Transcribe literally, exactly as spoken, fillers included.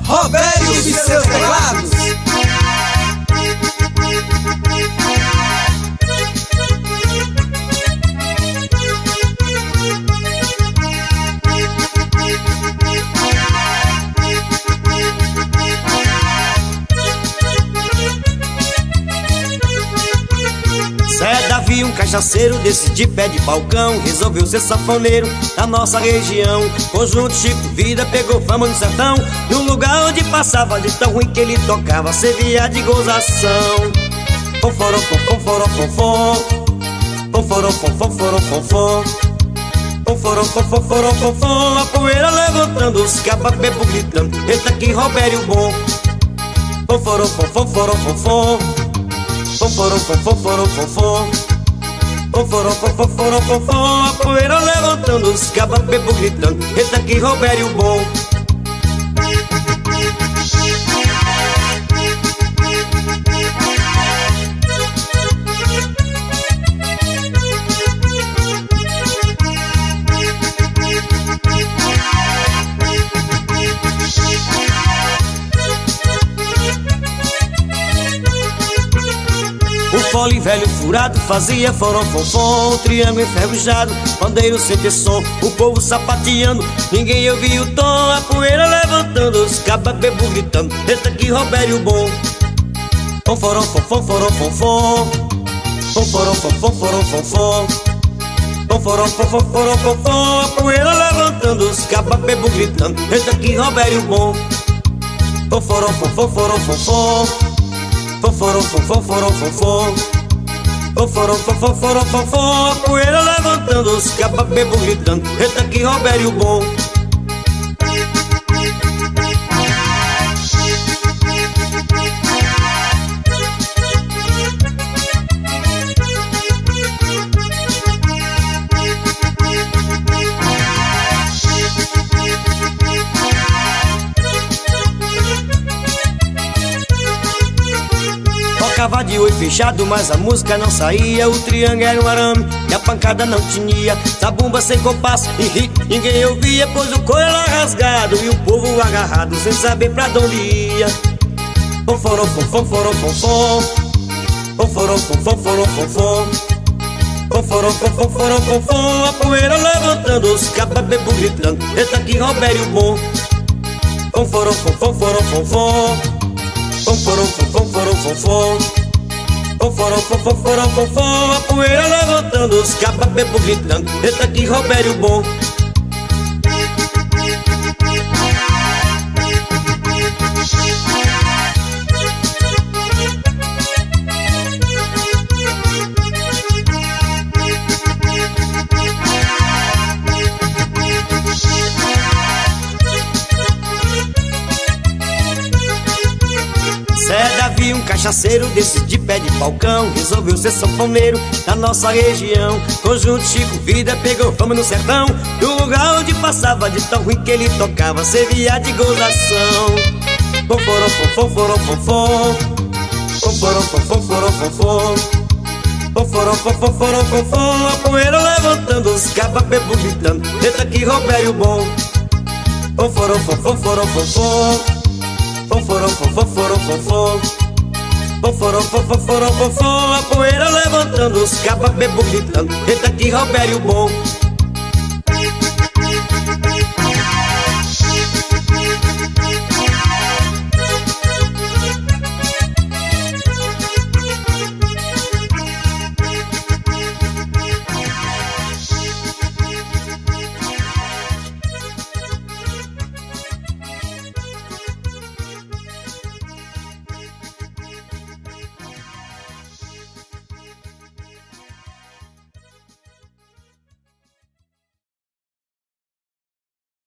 Robério e seus teclados. Zé Davi, um cachaceiro desse de pé de balcão, resolveu ser sanfoneiro da nossa região. Conjunto Chico Vida pegou fama no sertão, no lugar onde passava, de tão ruim que ele tocava, servia de gozação. Fonforó, fonforó, fonfó, fonforó, fonforó, fonfó, fonforó, fonforó, fonfó, a poeira levantando, os cababebos gritando, eita que Robério bom. Fonforó, fonforó, fonfó, fonforó, fonforó, fonfó, fonforó, fonforó, fonfó, a poeira levantando, os cababebos gritando, eita que Robério bom. O fole velho furado fazia forró fonfon, o triângulo enferrujado, pandeiro sem ter som, o povo sapateando, ninguém ouvia o tom, a poeira levantando, os cababebos gritando, eita que Robério bom. Fonforó, fonforó, fonfon, fonforó, fonforó, fonfon, fonforó, fonforó, fonfon, a poeira levantando, os cababebos gritando, eita que Robério bom. Fonforó, fonforó, fonfon, fonforó, fonforó, fonfó, fonforó, fonforó, fonfó, a poeira levantando, os cababebos gritando, eita que Robério bom. Tocava de oi fechado, mas a música não saía. O triângulo era um arame e a pancada não tinha. Zabumba sem compasso e ri, ninguém ouvia, pois o couro era rasgado e o povo agarrado sem saber pra onde ia. Fonforó, fonforó, fonfó, fonforó, fonforó, fonfó, fonforó, fonforó, fonfó, a poeira levantando, os cababebos gritando, eita que Robério bom. Fonforó, fonforó, fonfó, fonforó, fonforó, fonfó, fonforó, fonforó, fonfó, a poeira levantando, os cababebos gritando, eita que Robério bom. Zé Davi, um cachaceiro desse de pé de balcão, resolveu ser sanfoneiro da nossa região. Conjunto Chico Vida pegou fama no sertão, no lugar onde passava, de tão ruim que ele tocava, servia de gozação. Fonforó, fonforó, fonfó, fonforó, fonforó, fonfó, fonforó, fonforó, fonfó, a poeira levantando, os cababebos gritando, eita que Robério bom. Fonforó, fonforó, fonfó, fonforó, fonforó, fonfó, fonforó, fonforó, fonfó, a poeira levantando, os cababebos gritando, eita que Robério bom.